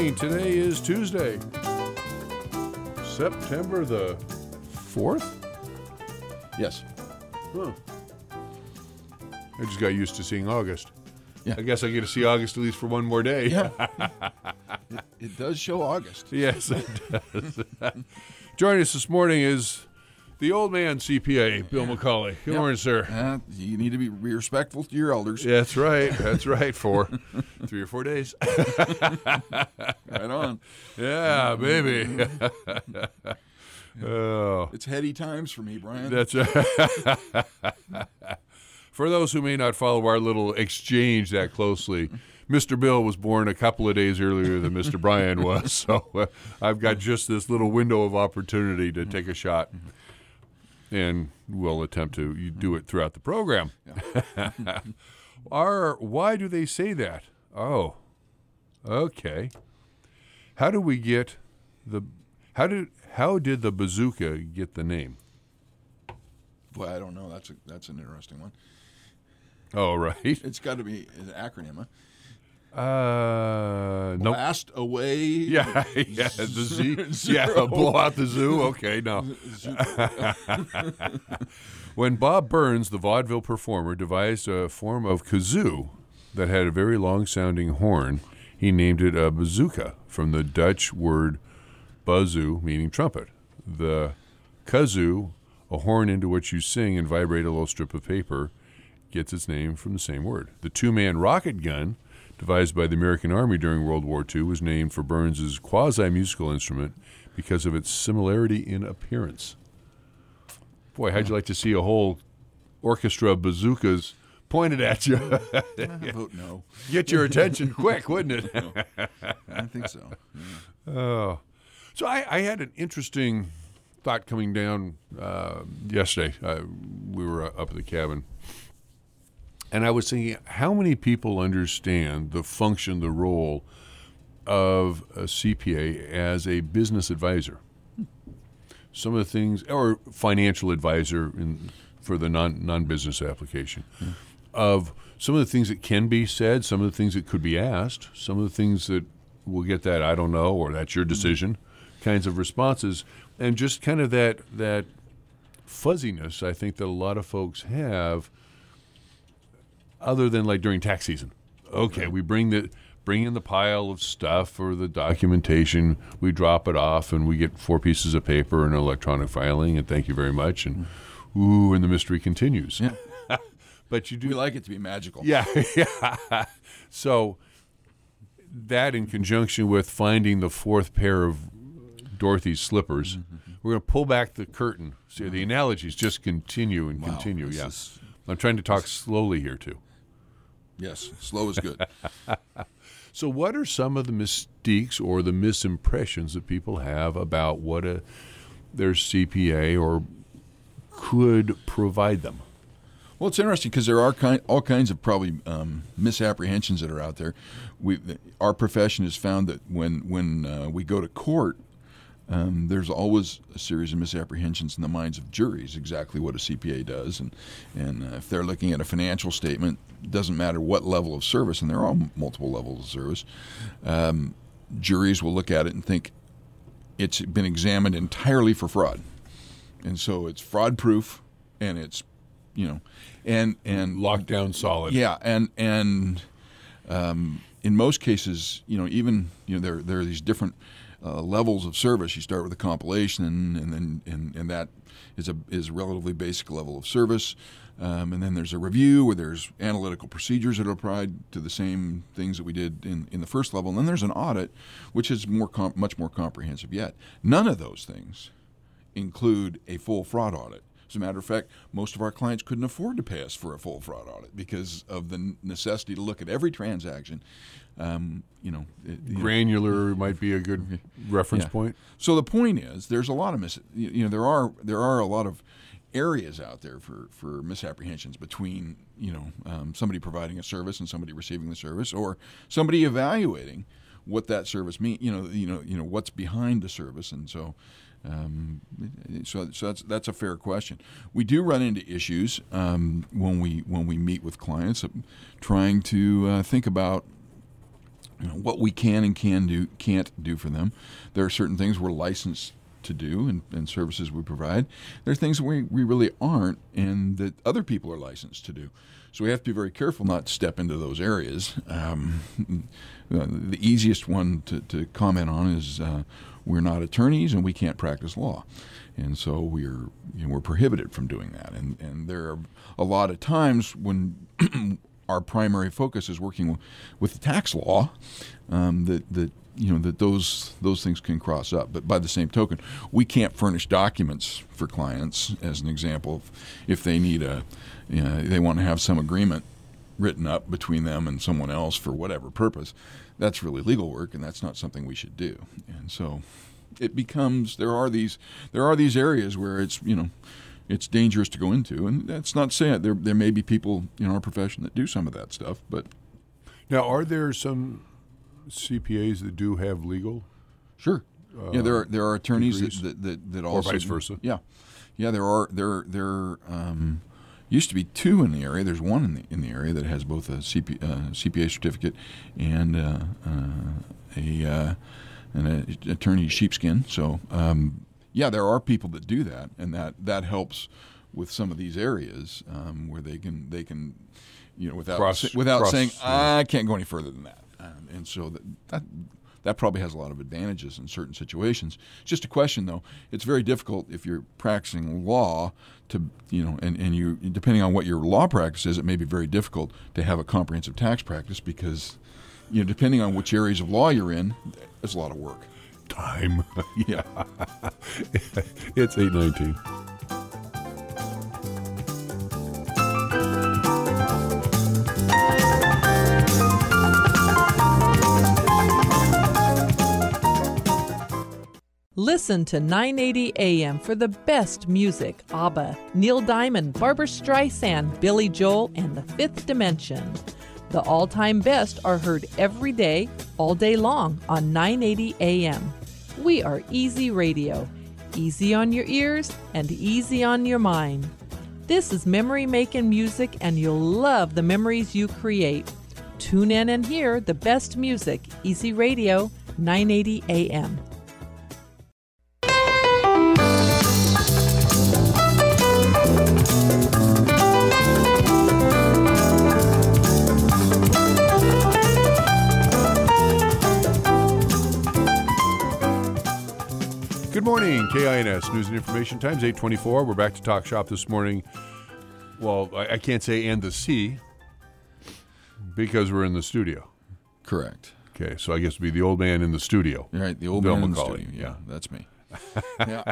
morning. Today is Tuesday, September the 4th? Yes. Huh. I just got used to seeing August. Yeah. I guess I get to see August at least for one more day. Yeah. It does show August. Yes, it does. Joining us this morning is the old man CPA, Bill McCauley. Good morning, sir. You need to be respectful to your elders. Yeah, that's right. That's right. For 3 or 4 days. Right on. Yeah, baby. Oh, It's heady times for me, Brian. that's For those who may not follow our little exchange that closely, Mr. Bill was born a couple of days earlier than Mr. Brian was, so I've got just this little window of opportunity to take a shot, and we'll attempt to do it throughout the program. Yeah. Why do they say that? Oh, okay. How do we get the? How did the bazooka get the name? Well, I don't know. That's an interesting one. Oh, right. It's got to be an acronym, huh? Nope. Blast away. Yeah, yeah, the Z. Zero. Yeah, blow out the zoo. Okay, no. When Bob Burns, the vaudeville performer, devised a form of kazoo that had a very long-sounding horn, he named it a bazooka from the Dutch word bazoo, meaning trumpet. The kazoo, a horn into which you sing and vibrate a little strip of paper, gets its name from the same word. The two-man rocket gun, devised by the American Army during World War II, was named for Burns's quasi-musical instrument because of its similarity in appearance. Boy, how'd you like to see a whole orchestra of bazookas pointed at you? I vote no. Get your attention quick, wouldn't it? No. I think so. Yeah. Oh. So I had an interesting thought coming down yesterday. We were up at the cabin. And I was thinking, how many people understand the function, the role of a CPA as a business advisor? Some of the things, or financial advisor for the non-business application, of some of the things that can be said, some of the things that could be asked, some of the things that will get that I don't know or that's your decision kinds of responses, and just kind of that fuzziness I think that a lot of folks have. Other than like during tax season, okay, we bring in the pile of stuff or the documentation, we drop it off, and we get 4 pieces of paper and electronic filing, and thank you very much, and and the mystery continues. Yeah. But you do We like it to be magical. yeah. So that in conjunction with finding the 4th pair of Dorothy's slippers, we're going to pull back the curtain. See, the analogies just continue and Wow, continue. this Yeah, is- I'm trying to talk slowly here too. Yes. Slow is good. So what are some of the mystiques or the misimpressions that people have about what their CPA or could provide them? Well, it's interesting because there are all kinds of probably misapprehensions that are out there. Our profession has found that when we go to court, there's always a series of misapprehensions in the minds of juries exactly what a CPA does, and if they're looking at a financial statement, it doesn't matter what level of service, and there are multiple levels of service. Juries will look at it and think it's been examined entirely for fraud, and so it's fraud proof, and it's and Locked down solid. yeah, and in most cases, even there are these different levels of service. You start with a compilation, and that is a relatively basic level of service, and then there's a review where there's analytical procedures that are applied to the same things that we did in the first level, and then there's an audit, which is much more comprehensive yet. None of those things include a full fraud audit. As a matter of fact, most of our clients couldn't afford to pay us for a full fraud audit because of the necessity to look at every transaction. Granular might be a good reference point. So the point is, there's a lot of there are a lot of areas out there for misapprehensions between somebody providing a service and somebody receiving the service, or somebody evaluating what that service means. What's behind the service, and so. So that's a fair question. We do run into issues when we meet with clients, trying to think about what we can and can't do for them. There are certain things we're licensed to do and services we provide. There are things we really aren't and that other people are licensed to do. So we have to be very careful not to step into those areas. The easiest one to comment on is we're not attorneys and we can't practice law. And so we're prohibited from doing that. And there are a lot of times when our primary focus is working with the tax law, that those things can cross up. But by the same token, we can't furnish documents for clients. As an example, if they need they want to have some agreement written up between them and someone else for whatever purpose, that's really legal work, and that's not something we should do. And so it becomes there are these areas where it's dangerous to go into, and that's not saying there may be people in our profession that do some of that stuff. But now, are there some CPAs that do have legal? Sure. There are attorneys that also, or vice versa. Yeah. There are used to be two in the area. There's one in the area that has both a CPA certificate and an attorney sheepskin. So there are people that do that, and that helps with some of these areas where they can without saying I can't go any further than that. And so that probably has a lot of advantages in certain situations. It's just a question, though. It's very difficult if you're practicing law to, and you, depending on what your law practice is, it may be very difficult to have a comprehensive tax practice because, depending on which areas of law you're in, it's a lot of work. Time. Yeah. It's 8:19. Listen to 980 AM for the best music. ABBA, Neil Diamond, Barbra Streisand, Billy Joel, and The Fifth Dimension. The all-time best are heard every day, all day long on 980 AM. We are Easy Radio. Easy on your ears and easy on your mind. This is memory-making music, and you'll love the memories you create. Tune in and hear the best music. Easy Radio, 980 AM. Good morning, KINS News and Information Times, 8:24. We're back to Talk Shop this morning. Well, I can't say and the C because we're in the studio. Correct. Okay, so I guess it'd be the old man in the studio. Right, the old Bill man in the McCauley. studio. Yeah, that's me. Yeah.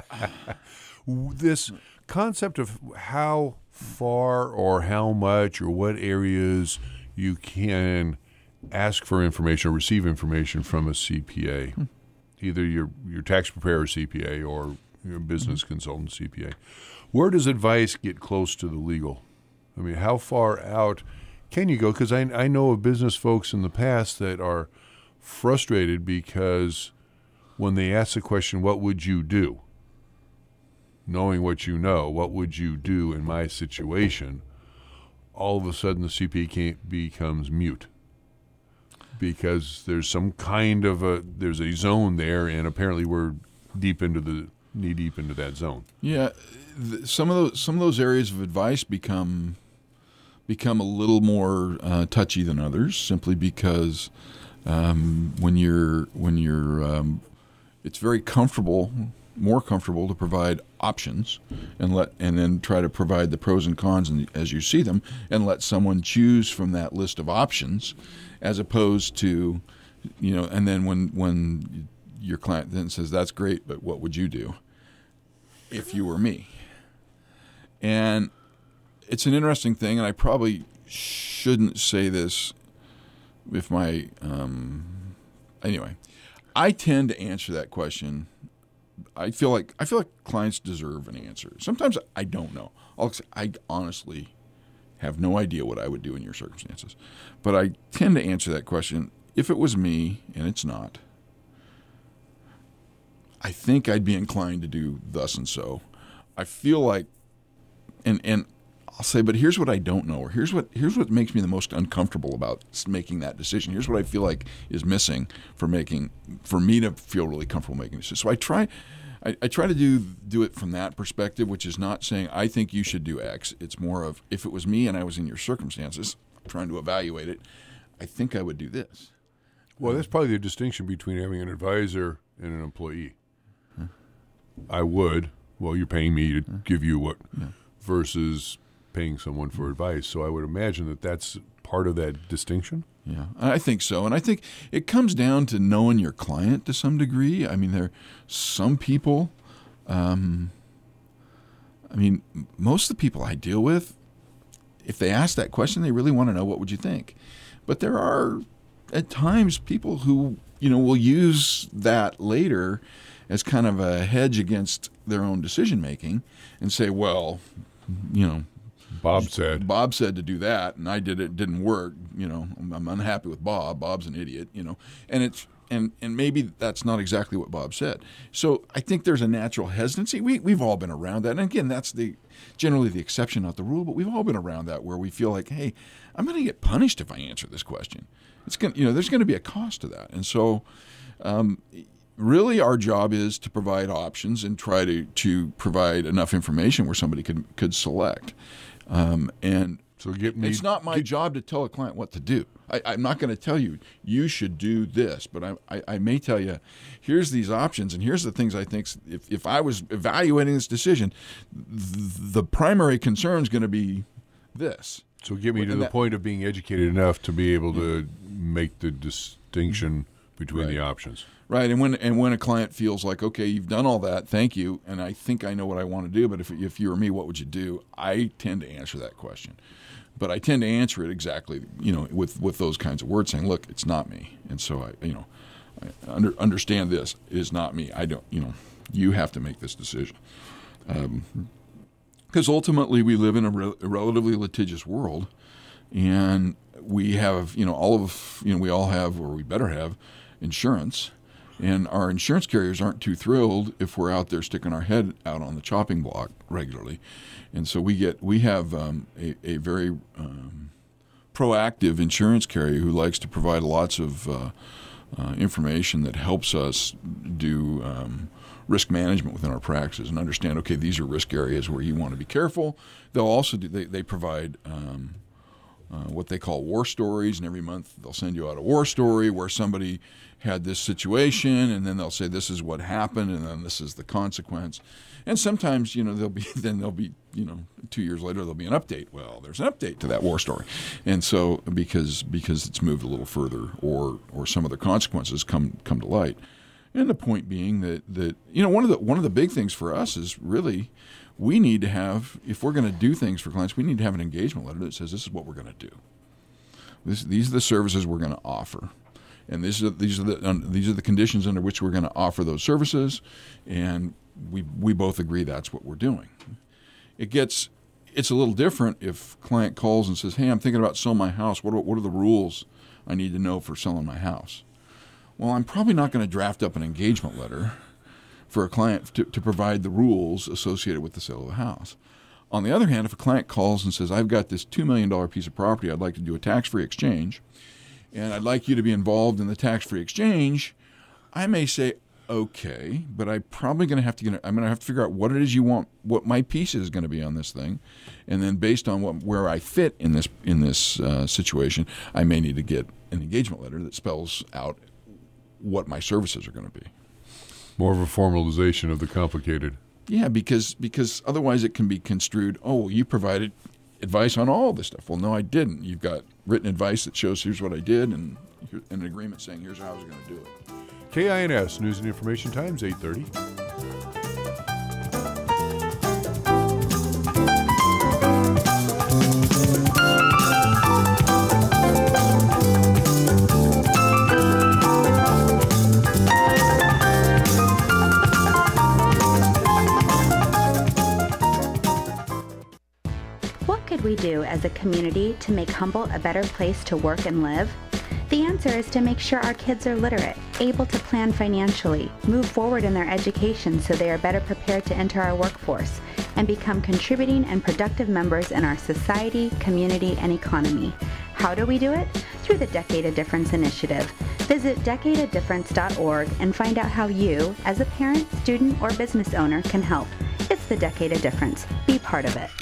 This concept of how far or how much or what areas you can ask for information or receive information from a CPA, either your tax preparer CPA or your business consultant CPA. Where does advice get close to the legal? I mean, how far out can you go? Because I know of business folks in the past that are frustrated because when they ask the question, what would you do? Knowing what you know, what would you do in my situation? All of a sudden the CPA becomes mute because there's some kind of there's a zone there, and apparently we're knee deep into that zone. Yeah, some of those areas of advice become a little more touchy than others, simply because when you're it's very more comfortable to provide options and then try to provide the pros and cons as you see them, and let someone choose from that list of options, as opposed to, and then when your client then says, that's great, but what would you do if you were me? And it's an interesting thing, and I probably shouldn't say this if my anyway, I tend to answer that question. I feel like clients deserve an answer. Sometimes I don't know. I honestly have no idea what I would do in your circumstances. But I tend to answer that question. If it was me, and it's not, I think I'd be inclined to do thus and so. I feel like, and I'll say, but here's what I don't know, or here's what makes me the most uncomfortable about making that decision. Here's what I feel like is missing for me to feel really comfortable making this. So I try to do it from that perspective, which is not saying I think you should do X. It's more of, if it was me and I was in your circumstances, trying to evaluate it, I think I would do this. Well, that's probably the distinction between having an advisor and an employee. I would. Well, you're paying me to give you what, versus paying someone for advice. So I would imagine that that's part of that distinction. Yeah, I think so. And I think it comes down to knowing your client to some degree. I mean, there are some people, most of the people I deal with, if they ask that question, they really want to know, what would you think? But there are, at times, people who, will use that later as kind of a hedge against their own decision making and say, well, Bob said to do that, and I did it. It didn't work. I'm unhappy with Bob. Bob's an idiot. And maybe that's not exactly what Bob said. So I think there's a natural hesitancy. We've all been around that, and again, that's generally the exception, not the rule. But we've all been around that, where we feel like, hey, I'm going to get punished if I answer this question. It's going, there's going to be a cost to that, and so. Really, our job is to provide options and try to provide enough information where somebody could select. And so it's not my job to tell a client what to do. I'm not going to tell you should do this, but I may tell you, here's these options, and here's the things I think, if I was evaluating this decision, the primary concern is going to be this. So get me to the point of being educated enough to be able to make the distinction between the options. Right, and when a client feels like, okay, you've done all that, thank you, and I think I know what I want to do, but if you were me, what would you do? I tend to answer that question, but I tend to answer it exactly, with those kinds of words, saying, look, it's not me, and so I understand this. It is not me. I don't, you have to make this decision, because ultimately we live in a relatively litigious world, and we have, we all have, or we better have, insurance. And our insurance carriers aren't too thrilled if we're out there sticking our head out on the chopping block regularly. And so we have a very proactive insurance carrier who likes to provide lots of information that helps us do risk management within our practices and understand, okay, these are risk areas where you want to be careful. They'll also they provide what they call war stories, and every month they'll send you out a war story where somebody had this situation, and then they'll say this is what happened, and then this is the consequence. And sometimes, there'll be 2 years later there'll be an update. Well, there's an update to that war story, and so because it's moved a little further, or some other consequences come to light. And the point being that one of the big things for us is really, we need to have, if we're going to do things for clients, we need to have an engagement letter that says this is what we're going to do. These are the services we're going to offer, and these are the conditions under which we're going to offer those services, and we both agree that's what we're doing. It's a little different if client calls and says, hey, I'm thinking about selling my house. What are the rules I need to know for selling my house? Well, I'm probably not going to draft up an engagement letter for a client to provide the rules associated with the sale of a house. On the other hand, if a client calls and says, I've got this $2 million piece of property, I'd like to do a tax-free exchange, and I'd like you to be involved in the tax-free exchange, I may say, okay, but I'm probably going to have to figure out what it is you want, what my piece is going to be on this thing, and then based on where I fit in this situation, I may need to get an engagement letter that spells out what my services are going to be. More of a formalization of the complicated. Yeah, because otherwise it can be construed, oh, well, you provided advice on all this stuff. Well, no, I didn't. You've got written advice that shows here's what I did, and an agreement saying here's how I was going to do it. KINS News and Information Times, 8:30. We do as a community to make Humboldt a better place to work and live? The answer is to make sure our kids are literate, able to plan financially, move forward in their education so they are better prepared to enter our workforce, and become contributing and productive members in our society, community, and economy. How do we do it? Through the Decade of Difference initiative. Visit decadeofdifference.org and find out how you, as a parent, student, or business owner, can help. It's the Decade of Difference. Be part of it.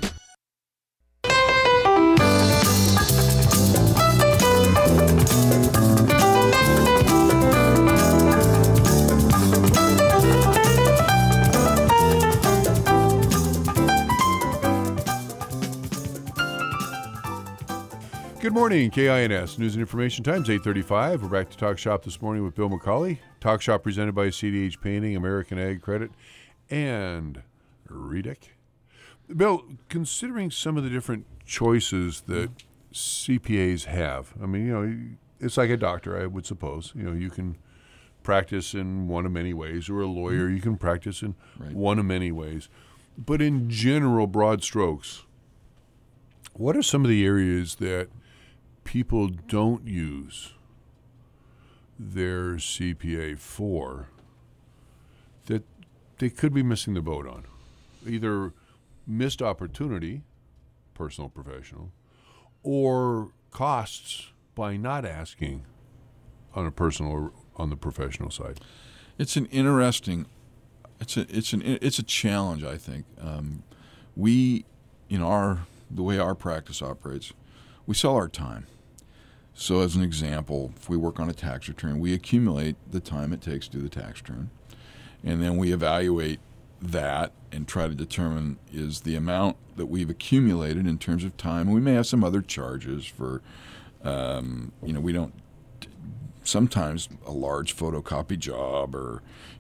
Good morning, KINS News and Information Times, 8:35. We're back to Talk Shop this morning with Bill McCauley. Talk Shop presented by CDH Painting, American Ag Credit, and Redek. Bill, considering some of the different choices that CPAs have, I mean, you know, it's like a doctor, I would suppose. You know, you can practice in one of many ways, or a lawyer, you can practice in one of many ways. But in general, broad strokes, what are some of the areas that people don't use their CPA for that they could be missing the boat on? Either missed opportunity, personal, professional, or costs by not asking on a personal or on the professional side. It's an interesting, it's a challenge, I think. We, the way our practice operates, we sell our time. So as an example, if we work on a tax return, we accumulate the time it takes to do the tax return, and then we evaluate that and try to determine is the amount that we've accumulated in terms of time. And we may have some other charges for, we don't, sometimes a large photocopy job, or,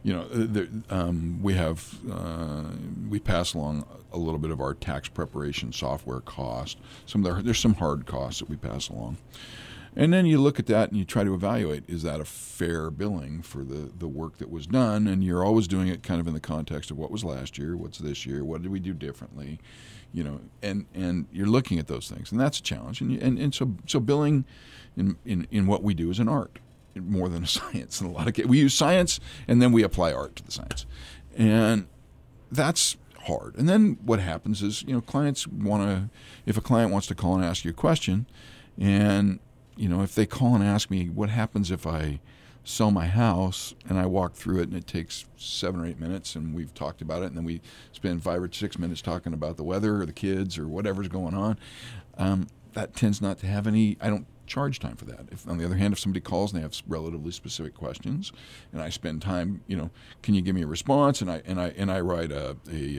we pass along a little bit of our tax preparation software cost. There's some hard costs that we pass along. And then you look at that and you try to evaluate, is that a fair billing for the work that was done? And you're always doing it kind of in the context of what was last year, what's this year, what did we do differently, and you're looking at those things. And that's a challenge. And so billing in what we do is an art more than a science. In a lot of cases, we use science and then we apply art to the science. And that's hard. And then what happens is, clients if a client wants to call and ask you a question, and if they call and ask me, what happens if I sell my house, and I walk through it and it takes 7 or 8 minutes and we've talked about it, and then we spend 5 or 6 minutes talking about the weather or the kids or whatever's going on, that tends not to have any, I don't charge time for that. If, on the other hand, if somebody calls and they have relatively specific questions, and I spend time, can you give me a response, and I write a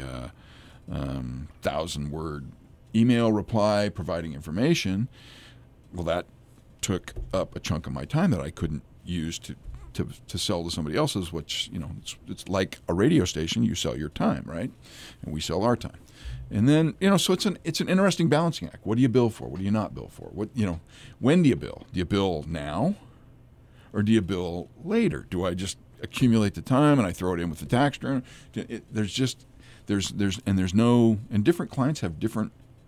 1,000-word email reply providing information, well, that took up a chunk of my time that I couldn't use to sell to somebody else's, which, it's like a radio station. You sell your time, right? And we sell our time. And then, so it's an interesting balancing act. What do you bill for? What do you not bill for? When do you bill? Do you bill now, or do you bill later? Do I just accumulate the time and I throw it in with the tax return? And different clients have different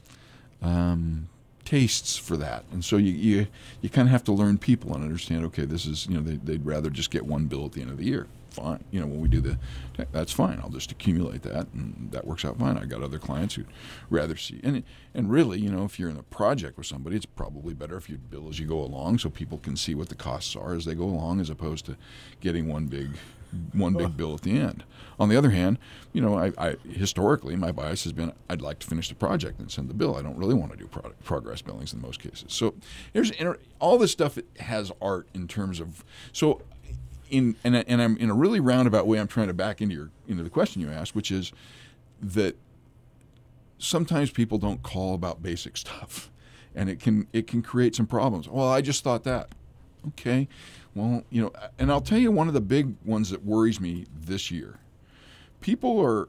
tastes for that, and so you kind of have to learn people and understand. Okay, this is they'd rather just get one bill at the end of the year. Fine, when we do that's fine. I'll just accumulate that, and that works out fine. I got other clients who'd rather see, and really, if you're in a project with somebody, it's probably better if you bill as you go along, so people can see what the costs are as they go along, as opposed to getting one big bill at the end. On the other hand, I historically, my bias has been I'd like to finish the project and send the bill. I don't really want to do progress billings in most cases. So there's all this stuff has art in terms of and I'm in a really roundabout way. I'm trying to back into the question you asked, which is that sometimes people don't call about basic stuff, and it can create some problems. Well, I just thought that. Okay, well, and I'll tell you one of the big ones that worries me this year. People are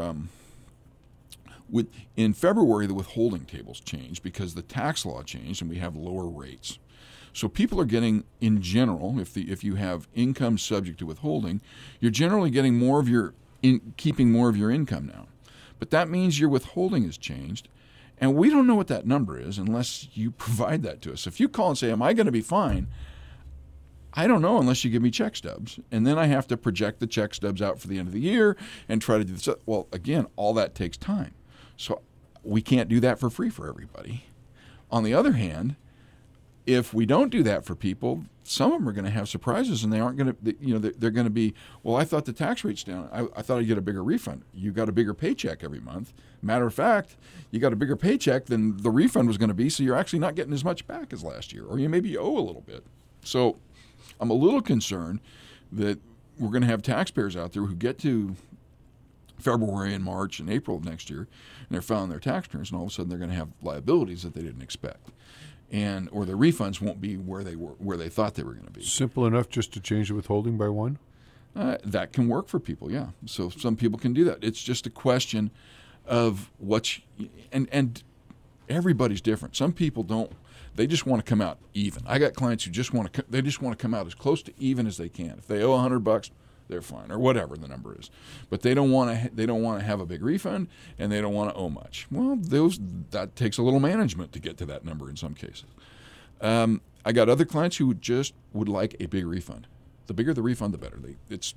in February, the withholding tables changed because the tax law changed and we have lower rates. So people are getting, in general, if you have income subject to withholding, you're generally getting keeping more of your income now. But that means your withholding has changed, and we don't know what that number is unless you provide that to us. If you call and say, am I going to be fine? I don't know unless you give me check stubs. And then I have to project the check stubs out for the end of the year and try to do this. Well, again, all that takes time. So we can't do that for free for everybody. On the other hand, if we don't do that for people, some of them are going to have surprises, and they aren't going to, they're going to be, well, I thought the tax rate's down. I thought I'd get a bigger refund. You got a bigger paycheck every month. Matter of fact, you got a bigger paycheck than the refund was going to be, so you're actually not getting as much back as last year, or you maybe owe a little bit. So I'm a little concerned that we're going to have taxpayers out there who get to February and March and April of next year, and they're filing their tax returns, and all of a sudden they're going to have liabilities that they didn't expect. Or their refunds won't be where they thought they were going to be. Simple enough just to change the withholding by one? That can work for people, yeah. So some people can do that. It's just a question of and everybody's different. Some people don't. They just want to come out even. I got clients who just want to come out as close to even as they can. If they owe $100, they're fine, or whatever the number is. But they don't want to have a big refund, and they don't want to owe much. Well, that takes a little management to get to that number in some cases. I got other clients who would like a big refund. The bigger the refund, the better. It's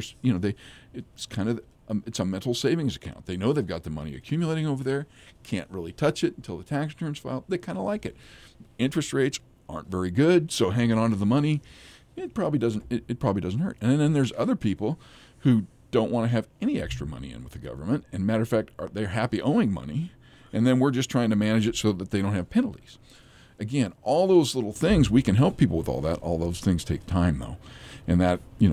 a mental savings account. They know they've got the money accumulating over there, can't really touch it until the tax return's filed. They kind of like it. Interest rates aren't very good, so hanging on to the money, it probably doesn't hurt. And then there's other people who don't want to have any extra money in with the government, and matter of fact, they're happy owing money, and then we're just trying to manage it so that they don't have penalties. Again, all those little things, we can help people with all that. All those things take time, though, and that you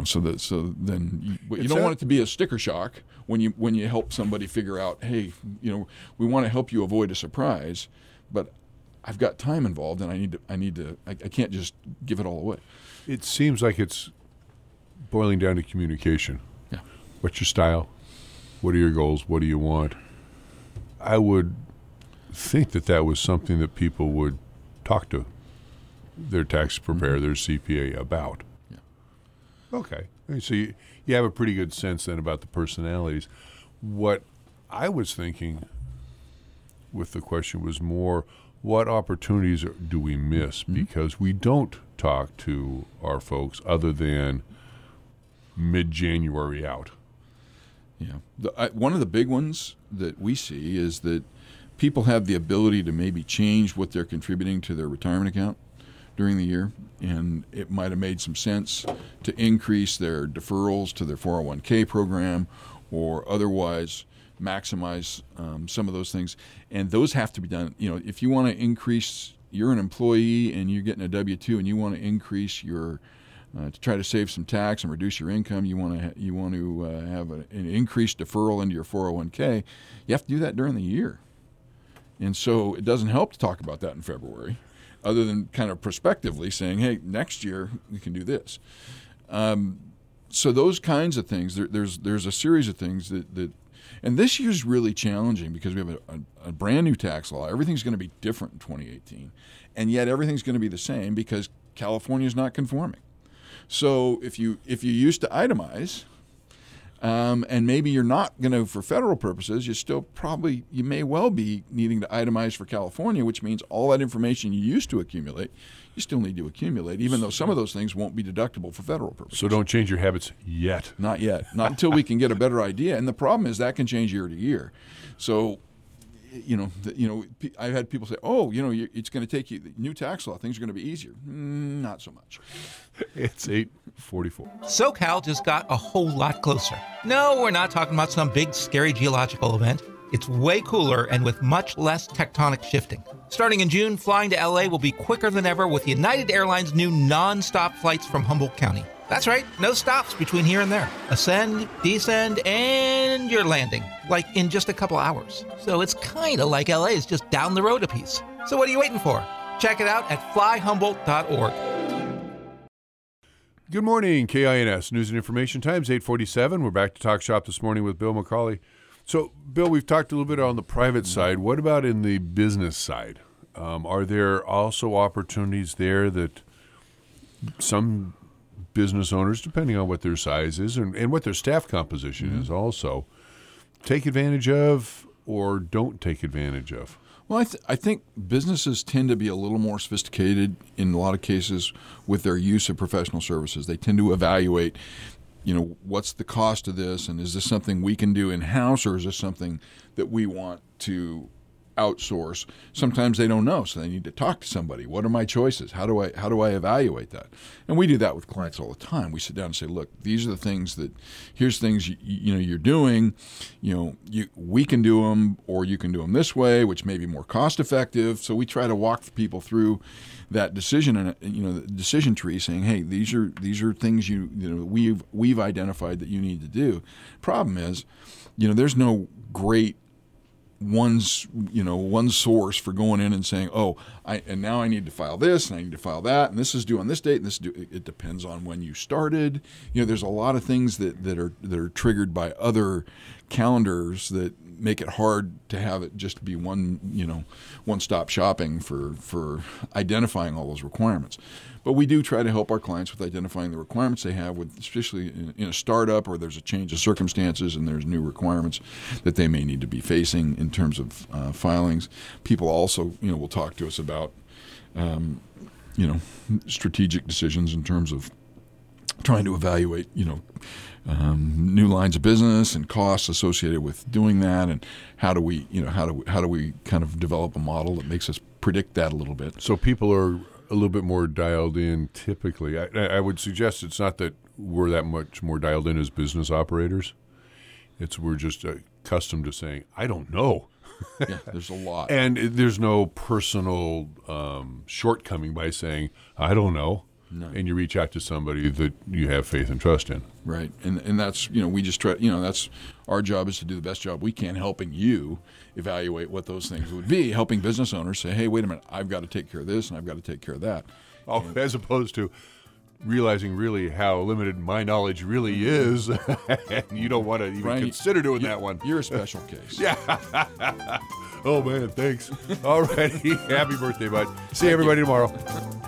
don't want it to be a sticker shock when you help somebody figure out, hey, we want to help you avoid a surprise, but I've got time involved, and I can't just give it all away. It seems like it's boiling down to communication. Yeah. What's your style? What are your goals? What do you want? I would think that was something that people would talk to their tax preparer, their CPA about. Yeah. Okay. So you have a pretty good sense then about the personalities. What I was thinking with the question was more, what opportunities do we miss because we don't talk to our folks other than mid-January out? Yeah. One of the big ones that we see is that people have the ability to maybe change what they're contributing to their retirement account during the year, and it might have made some sense to increase their deferrals to their 401k program or otherwise maximize some of those things. And those have to be done. If you want to increase, you're an employee and you're getting a W-2 and you want to increase your to try to save some tax and reduce your income, you want to have an increased deferral into your 401k, you have to do that during the year. And so it doesn't help to talk about that in February, other than kind of prospectively saying, hey, next year we can do this. So those kinds of things, there's a series of things that and this year's really challenging because we have a brand new tax law. Everything's going to be different in 2018, and yet everything's going to be the same because California's not conforming. So if you used to itemize, and maybe you're not going to for federal purposes, you may well be needing to itemize for California, which means all that information you used to accumulate, you still need to accumulate, even though some of those things won't be deductible for federal purposes. So don't change your habits yet. Not yet. Not until we can get a better idea. And the problem is that can change year to year. So, I've had people say, it's going to take you, the new tax law, things are going to be easier. Not so much. It's 8:44. SoCal just got a whole lot closer. No, we're not talking about some big, scary geological event. It's way cooler and with much less tectonic shifting. Starting in June, flying to LA will be quicker than ever with United Airlines' new non-stop flights from Humboldt County. That's right, no stops between here and there. Ascend, descend, and you're landing, like in just a couple hours. So it's kind of like LA is just down the road a piece. So what are you waiting for? Check it out at flyhumboldt.org. Good morning, KINS News and Information Times, 8:47. We're back to Talk Shop this morning with Bill McCauley. So, Bill, we've talked a little bit on the private side. What about in the business side? Are there also opportunities there that some business owners, depending on what their size is and what their staff composition is also, take advantage of or don't take advantage of? Well, I think businesses tend to be a little more sophisticated in a lot of cases with their use of professional services. They tend to evaluate what's the cost of this, and is this something we can do in-house, or is this something that we want to outsource? Sometimes they don't know, so they need to talk to somebody. What are my choices? How do I evaluate that? And we do that with clients all the time. We sit down and say, look, these are the things here's things you're doing. We can do them, or you can do them this way, which may be more cost effective. So we try to walk people through that decision and the decision tree, saying, hey, these are things we've identified that you need to do. Problem is, there's no great one source for going in and saying, now I need to file this and I need to file that, and this is due on this date, and this is due. It depends on when you started. There's a lot of things that are triggered by other calendars that make it hard to have it just be one-stop shopping for identifying all those requirements. But we do try to help our clients with identifying the requirements they have, especially in a startup, or there's a change of circumstances and there's new requirements that they may need to be facing in terms of filings. People also, will talk to us about, strategic decisions in terms of trying to evaluate, new lines of business and costs associated with doing that, and how do we kind of develop a model that makes us predict that a little bit. So people are a little bit more dialed in typically. I would suggest it's not that we're that much more dialed in as business operators. We're just accustomed to saying, I don't know. Yeah, there's a lot. And there's no personal shortcoming by saying, I don't know. No. And you reach out to somebody that you have faith and trust in. Right. And that's, we just try, that's our job, is to do the best job we can helping you evaluate what those things would be, helping business owners say, hey, wait a minute, I've got to take care of this and I've got to take care of that. As opposed to realizing really how limited my knowledge really is, and you don't want to even consider doing that one. You're a special case. Yeah. Oh, man, thanks. All righty. Happy birthday, bud. See everybody tomorrow.